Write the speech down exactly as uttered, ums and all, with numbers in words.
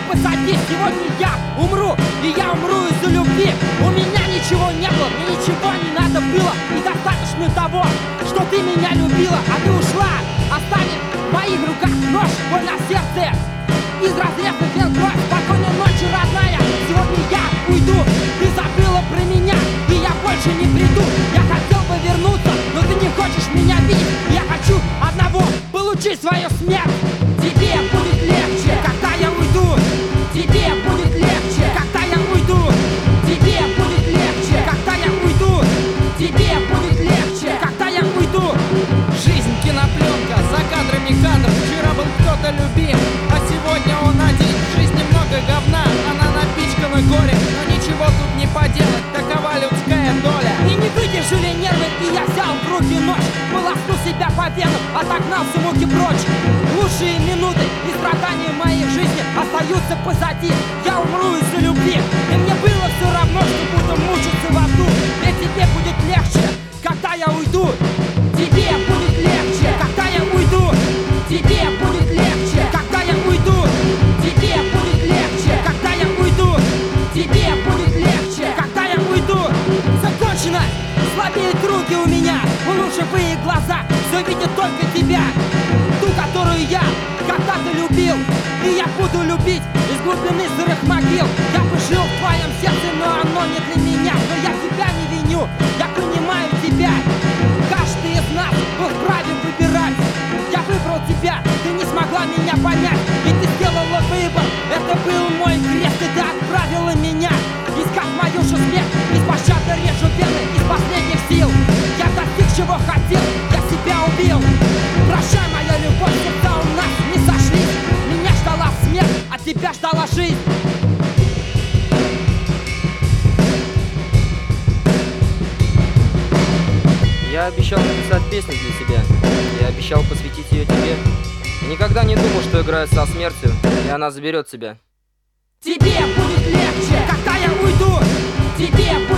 позади. Сегодня я умру, и я умру из-за любви. У меня ничего не было, мне ничего не надо было. И достаточно того, что ты меня любила, а ты ушла, оставив в моих руках нож, боль на сердце. Из разрезанных вен кровь. Спокойной ночи, родная. Сегодня я уйду. Ты забыла про меня, и я больше не приду. Я хотел бы вернуться, но ты не хочешь меня видеть. Я хочу одного — получить свою смерть. Тебе будет легче, когда я уйду. Тебе будет легче, когда я уйду. Тебе будет легче, когда я уйду. Тебе будет легче, когда я уйду. Жизнь кинопленка, за кадрами кадров. Вчера был кто-то любим, а сегодня он один. В жизни много говна, она напичкана горем, но ничего тут не поделать, такова людская доля. И не выдержали нервы, и я взял в руки нож. Полоснул себя по венам, отогнал все муки прочь. Лучшие минуты и страдания моей жизни остаются позади. Я умру из-за любви, и мне было все равно, что буду мучиться в аду. Ведь тебе будет легче, когда я уйду. Тебе будет легче, когда я уйду. Тебе будет легче, когда я уйду. Тебе будет легче, когда я уйду. Тебе будет легче, когда я уйду. Закончено, слабеют руки у меня, лучевые глаза все видят только тебя, ту, которую я когда-то любил. И я буду любить из глубины сырых могил. Я бы жил в твоем сердце, но оно не для меня. Но я тебя не виню, я принимаю тебя. Каждый из нас был вправе выбирать. Я выбрал тебя, ты не смогла меня понять. И ты сделала выбор, это был мой крест. И ты отправила меня искать мою же смерть. Беспощадно режу вены из последних сил. Я достиг, чего хотел, я себя убил. Прощай, моя любовь, сердца у нас не сошлись. Меня ждала смерть, а тебя ждала жизнь. Я обещал написать песню для тебя. Я обещал посвятить ее тебе. И никогда не думал, что играю со смертью, и она заберет тебя. Тебе будет легче, когда я уйду. Тебе будет